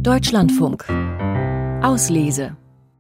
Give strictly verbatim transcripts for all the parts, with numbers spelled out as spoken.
Deutschlandfunk. Auslese.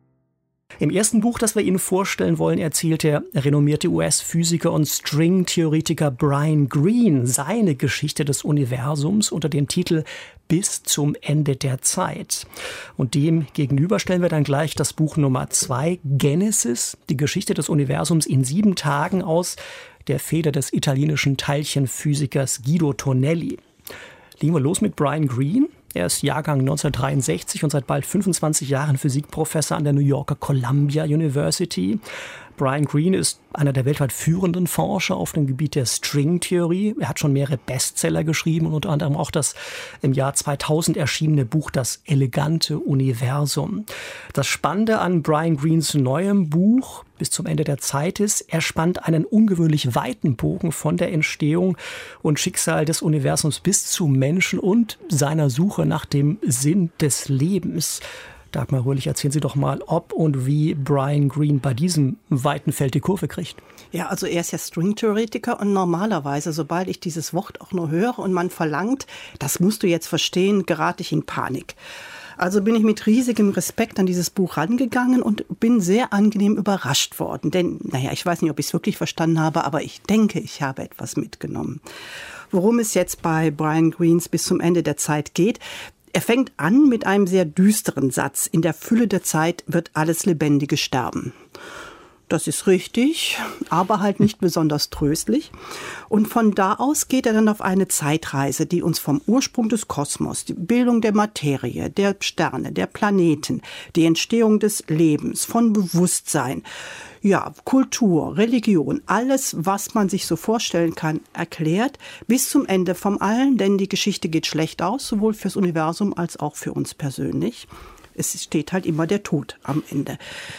Im ersten Buch, das wir Ihnen vorstellen wollen, erzählt der renommierte U S-Physiker und Stringtheoretiker Brian Greene seine Geschichte des Universums unter dem Titel Bis zum Ende der Zeit. Und dem gegenüber stellen wir dann gleich das Buch Nummer zwei, Genesis, die Geschichte des Universums in sieben Tagen aus der Feder des italienischen Teilchenphysikers Guido Tonelli. Legen wir los mit Brian Greene. Er ist Jahrgang neunzehnhundertdreiundsechzig und seit bald fünfundzwanzig Jahren Physikprofessor an der New Yorker Columbia University. Brian Greene ist einer der weltweit führenden Forscher auf dem Gebiet der Stringtheorie. Er hat schon mehrere Bestseller geschrieben und unter anderem auch das im Jahr zweitausend erschienene Buch Das elegante Universum. Das Spannende an Brian Greenes neuem Buch Bis zum Ende der Zeit ist, er spannt einen ungewöhnlich weiten Bogen von der Entstehung und Schicksal des Universums bis zum Menschen und seiner Suche nach dem Sinn des Lebens. Dagmar Röhrlich, erzählen Sie doch mal, ob und wie Brian Greene bei diesem weiten Feld die Kurve kriegt. Ja, also er ist ja Stringtheoretiker und normalerweise, sobald ich dieses Wort auch nur höre und man verlangt, das musst du jetzt verstehen, gerate ich in Panik. Also bin ich mit riesigem Respekt an dieses Buch rangegangen und bin sehr angenehm überrascht worden. Denn, naja, ich weiß nicht, ob ich es wirklich verstanden habe, aber ich denke, ich habe etwas mitgenommen. Worum es jetzt bei Brian Greenes Bis zum Ende der Zeit geht: Er fängt an mit einem sehr düsteren Satz. In der Fülle der Zeit wird alles Lebendige sterben. Das ist richtig, aber halt nicht besonders tröstlich. Und von da aus geht er dann auf eine Zeitreise, die uns vom Ursprung des Kosmos, die Bildung der Materie, der Sterne, der Planeten, die Entstehung des Lebens, von Bewusstsein, ja, Kultur, Religion, alles, was man sich so vorstellen kann, erklärt, bis zum Ende vom Allen, denn die Geschichte geht schlecht aus, sowohl fürs Universum als auch für uns persönlich. Es steht halt immer der Tod am Ende.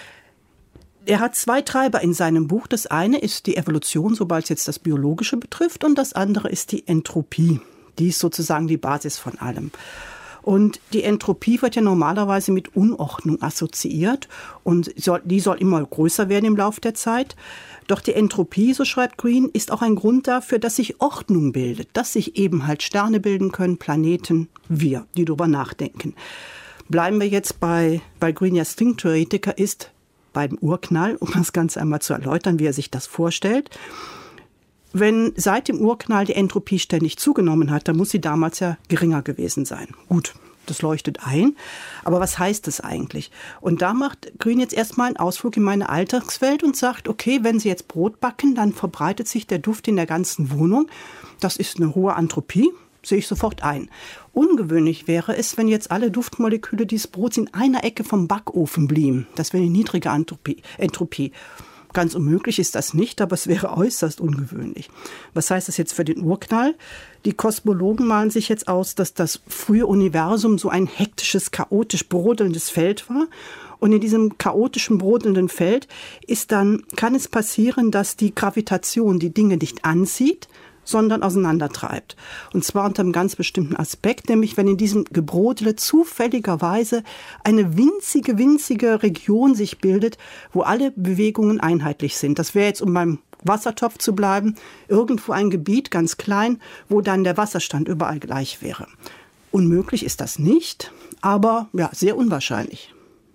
Er hat zwei Treiber in seinem Buch. Das eine ist die Evolution, sobald es jetzt das Biologische betrifft, und das andere ist die Entropie. Die ist sozusagen die Basis von allem. Und die Entropie wird ja normalerweise mit Unordnung assoziiert und soll, die soll immer größer werden im Laufe der Zeit. Doch die Entropie, so schreibt Greene, ist auch ein Grund dafür, dass sich Ordnung bildet, dass sich eben halt Sterne bilden können, Planeten, wir, die darüber nachdenken. Bleiben wir jetzt bei, weil Greene ja Stringtheoretiker ist, beim Urknall, um das Ganze einmal zu erläutern, wie er sich das vorstellt. Wenn seit dem Urknall die Entropie ständig zugenommen hat, dann muss sie damals ja geringer gewesen sein. Gut, das leuchtet ein. Aber was heißt das eigentlich? Und da macht Greene jetzt erstmal einen Ausflug in meine Alltagswelt und sagt, okay, wenn Sie jetzt Brot backen, dann verbreitet sich der Duft in der ganzen Wohnung. Das ist eine hohe Entropie. Sehe ich sofort ein. Ungewöhnlich wäre es, wenn jetzt alle Duftmoleküle dieses Brots in einer Ecke vom Backofen blieben. Das wäre eine niedrige Entropie. Entropie. Ganz unmöglich ist das nicht, aber es wäre äußerst ungewöhnlich. Was heißt das jetzt für den Urknall? Die Kosmologen malen sich jetzt aus, dass das frühe Universum so ein hektisches, chaotisch brodelndes Feld war. Und in diesem chaotischen, brodelnden Feld ist dann, kann es passieren, dass die Gravitation die Dinge nicht anzieht, sondern auseinandertreibt. Und zwar unter einem ganz bestimmten Aspekt, nämlich wenn in diesem Gebrodele zufälligerweise eine winzige, winzige Region sich bildet, wo alle Bewegungen einheitlich sind. Das wäre jetzt, um beim Wassertopf zu bleiben, irgendwo ein Gebiet, ganz klein, wo dann der Wasserstand überall gleich wäre. Unmöglich ist das nicht, aber ja, sehr unwahrscheinlich.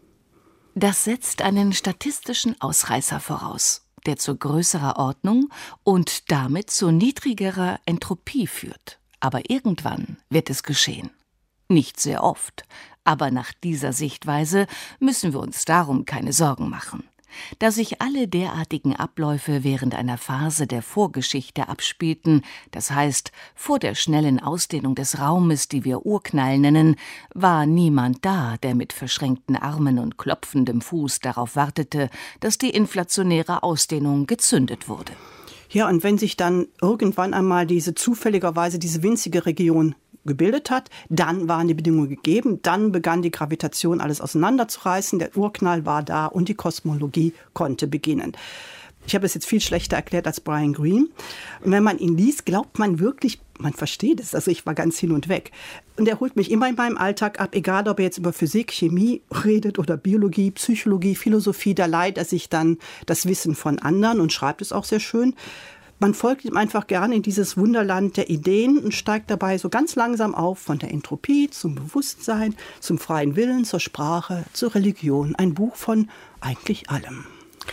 Das setzt einen statistischen Ausreißer voraus, der zu größerer Ordnung und damit zu niedrigerer Entropie führt. Aber irgendwann wird es geschehen. Nicht sehr oft, aber nach dieser Sichtweise müssen wir uns darum keine Sorgen machen. Da sich alle derartigen Abläufe während einer Phase der Vorgeschichte abspielten, das heißt vor der schnellen Ausdehnung des Raumes, die wir Urknall nennen, war niemand da, der mit verschränkten Armen und klopfendem Fuß darauf wartete, dass die inflationäre Ausdehnung gezündet wurde. Ja, und wenn sich dann irgendwann einmal diese zufälligerweise diese winzige Region gebildet hat, dann waren die Bedingungen gegeben, dann begann die Gravitation alles auseinanderzureißen, der Urknall war da und die Kosmologie konnte beginnen. Ich habe es jetzt viel schlechter erklärt als Brian Greene. Und wenn man ihn liest, glaubt man wirklich, man versteht es. Also ich war ganz hin und weg. Und er holt mich immer in meinem Alltag ab, egal ob er jetzt über Physik, Chemie redet oder Biologie, Psychologie, Philosophie, da leiht er sich dann das Wissen von anderen und schreibt es auch sehr schön. Man folgt ihm einfach gerne in dieses Wunderland der Ideen und steigt dabei so ganz langsam auf von der Entropie zum Bewusstsein, zum freien Willen, zur Sprache, zur Religion. Ein Buch von eigentlich allem.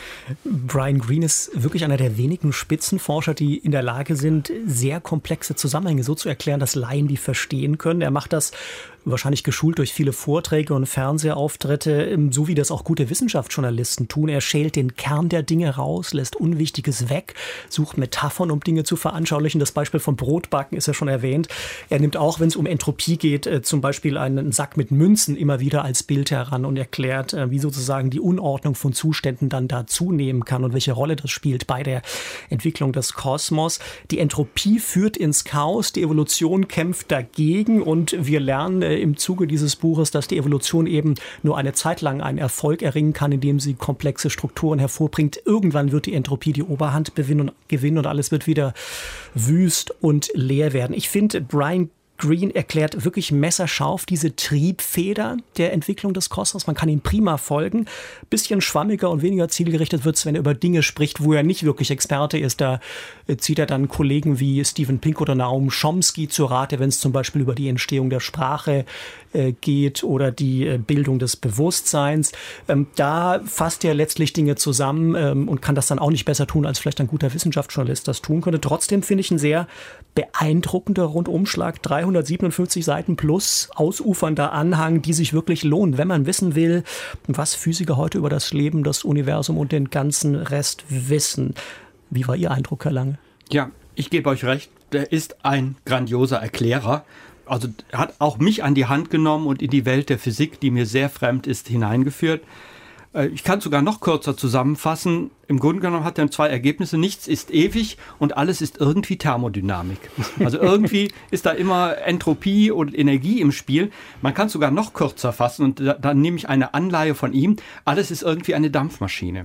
Brian Greene ist wirklich einer der wenigen Spitzenforscher, die in der Lage sind, sehr komplexe Zusammenhänge so zu erklären, dass Laien die verstehen können. Er macht das wahrscheinlich geschult durch viele Vorträge und Fernsehauftritte, so wie das auch gute Wissenschaftsjournalisten tun. Er schält den Kern der Dinge raus, lässt Unwichtiges weg, sucht Metaphern, um Dinge zu veranschaulichen. Das Beispiel vom Brotbacken ist ja schon erwähnt. Er nimmt auch, wenn es um Entropie geht, zum Beispiel einen Sack mit Münzen immer wieder als Bild heran und erklärt, wie sozusagen die Unordnung von Zuständen dann da zunehmen kann und welche Rolle das spielt bei der Entwicklung des Kosmos. Die Entropie führt ins Chaos, die Evolution kämpft dagegen und wir lernen im Zuge dieses Buches, dass die Evolution eben nur eine Zeit lang einen Erfolg erringen kann, indem sie komplexe Strukturen hervorbringt. Irgendwann wird die Entropie die Oberhand gewinnen und alles wird wieder wüst und leer werden. Ich finde, Brian Greene erklärt wirklich messerscharf diese Triebfeder der Entwicklung des Kosmos. Man kann ihm prima folgen. Bisschen schwammiger und weniger zielgerichtet wird es, wenn er über Dinge spricht, wo er nicht wirklich Experte ist. Da zieht er dann Kollegen wie Steven Pinker oder Noam Chomsky zu Rate, wenn es zum Beispiel über die Entstehung der Sprache äh, geht oder die äh, Bildung des Bewusstseins. Ähm, da fasst er letztlich Dinge zusammen ähm, und kann das dann auch nicht besser tun, als vielleicht ein guter Wissenschaftsjournalist das tun könnte. Trotzdem finde ich ein sehr beeindruckender Rundumschlag. dreihundertsiebenundfünfzig Seiten plus ausufernder Anhang, die sich wirklich lohnen, wenn man wissen will, was Physiker heute über das Leben, das Universum und den ganzen Rest wissen. Wie war Ihr Eindruck, Herr Lange? Ja, ich gebe euch recht, der ist ein grandioser Erklärer. Also hat auch mich an die Hand genommen und in die Welt der Physik, die mir sehr fremd ist, hineingeführt. Ich kann es sogar noch kürzer zusammenfassen. Im Grunde genommen hat er zwei Ergebnisse. Nichts ist ewig und alles ist irgendwie Thermodynamik. Also irgendwie ist da immer Entropie und Energie im Spiel. Man kann es sogar noch kürzer fassen und da, dann nehme ich eine Anleihe von ihm. Alles ist irgendwie eine Dampfmaschine.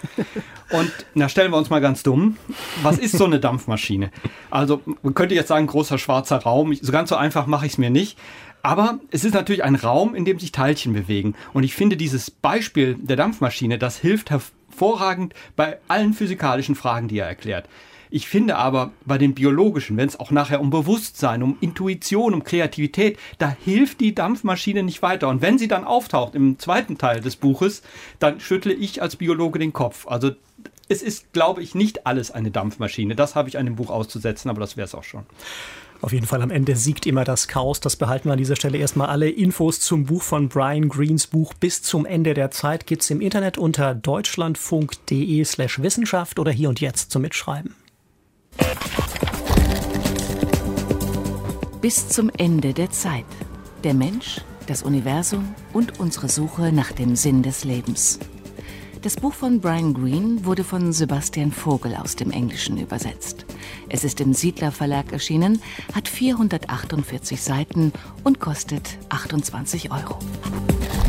Und na, stellen wir uns mal ganz dumm. Was ist so eine Dampfmaschine? Also man könnte jetzt sagen, großer schwarzer Raum. So ganz so einfach mache ich es mir nicht. Aber es ist natürlich ein Raum, in dem sich Teilchen bewegen. Und ich finde, dieses Beispiel der Dampfmaschine, das hilft hervorragend bei allen physikalischen Fragen, die er erklärt. Ich finde aber bei den biologischen, wenn es auch nachher um Bewusstsein, um Intuition, um Kreativität, da hilft die Dampfmaschine nicht weiter. Und wenn sie dann auftaucht im zweiten Teil des Buches, dann schüttle ich als Biologe den Kopf. Also es ist, glaube ich, nicht alles eine Dampfmaschine. Das habe ich an dem Buch auszusetzen, aber das wäre es auch schon. Auf jeden Fall am Ende siegt immer das Chaos. Das behalten wir an dieser Stelle erstmal. Alle Infos zum Buch von Brian Greenes Buch bis zum Ende der Zeit gibt es im Internet unter deutschlandfunk.de slash Wissenschaft oder hier und jetzt zum Mitschreiben. Bis zum Ende der Zeit. Der Mensch, das Universum und unsere Suche nach dem Sinn des Lebens. Das Buch von Brian Greene wurde von Sebastian Vogel aus dem Englischen übersetzt. Es ist im Siedler Verlag erschienen, hat vierhundertachtundvierzig Seiten und kostet achtundzwanzig Euro.